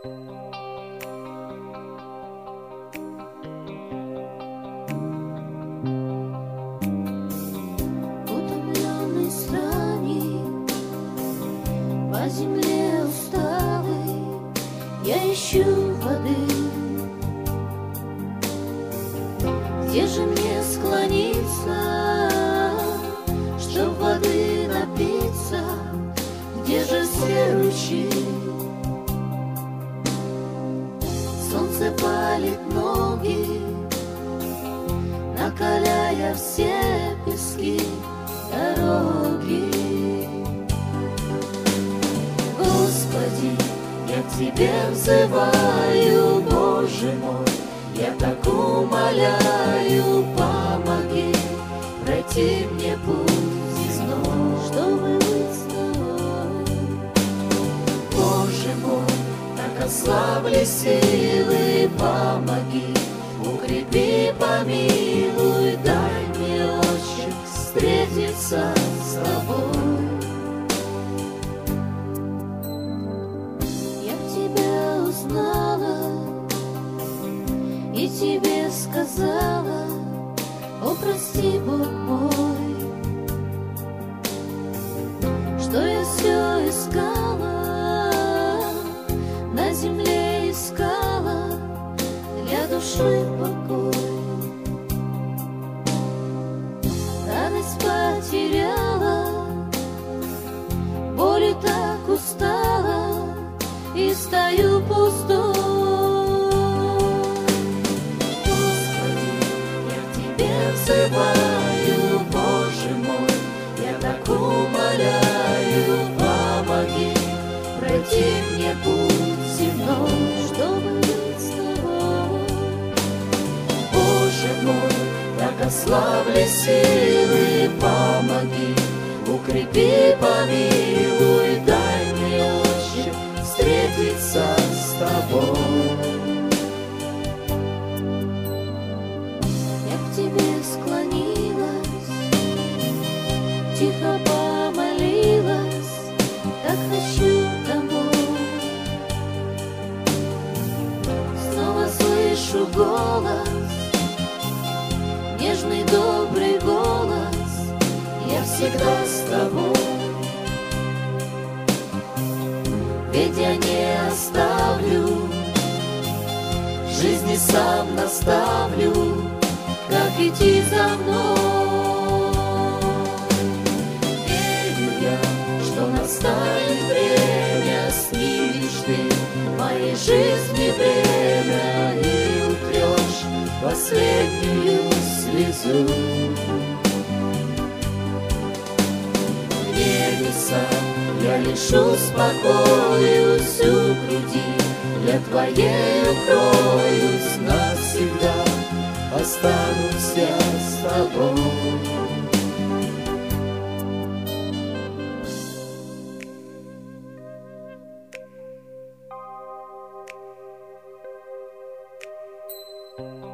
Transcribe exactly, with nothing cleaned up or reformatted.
Утомленный странник, по земле усталый, я ищу воды. Где же мне склониться, чтоб воды напиться? Где же все ручьи? Солнце палит ноги, накаляя все пески дороги. Господи, я к Тебе взываю, Боже мой, я так умоляю, помоги пройти мне путь земной, чтобы быть с Тобой. Боже мой, так ослабли силы, помоги, укрепи, помилуй, дай мне, Отче, встретиться с Тобой. Я в Тебя узнала и Тебе сказала: о, прости, Бог мой, что я все искала, на земле искала для души покой. Радость потеряла, болью так устала и стою пустой. Взываю, Боже мой, я так умоляю, помоги пройти мне путь земной, чтобы быть с Тобой. Боже мой, так ослабли силы, помоги, укрепи, помилуй, дай мне, Отче, встретиться с Тобой. Тихо помолилась, так хочу домой. Снова слышу голос, нежный добрый голос, я всегда с Тобой. Ведь я не оставлю, жизни сам наставлю, как идти за мной. Настанет время, снимешь Ты моей жизни время и утрешь последнюю слезу. В небеса я лишу спокою всю груди, я Твоей укроюсь навсегда, останусь я с Тобой. Thank you.